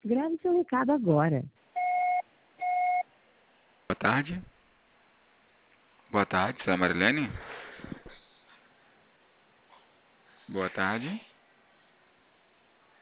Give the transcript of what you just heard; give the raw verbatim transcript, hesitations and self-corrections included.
Grave seu recado agora. Boa tarde. Boa tarde, senhora Marilene? Boa tarde.